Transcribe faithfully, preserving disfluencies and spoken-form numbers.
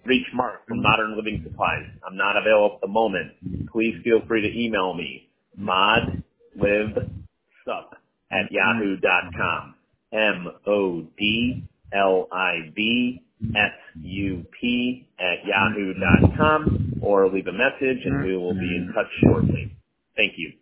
Reach Mark from Modern Living Supplies. I'm not available at the moment. Please feel free to email me, modlivsup at yahoo dot com. M O D L I V S U P at yahoo dot com, or leave a message and we will be in touch shortly. Thank you.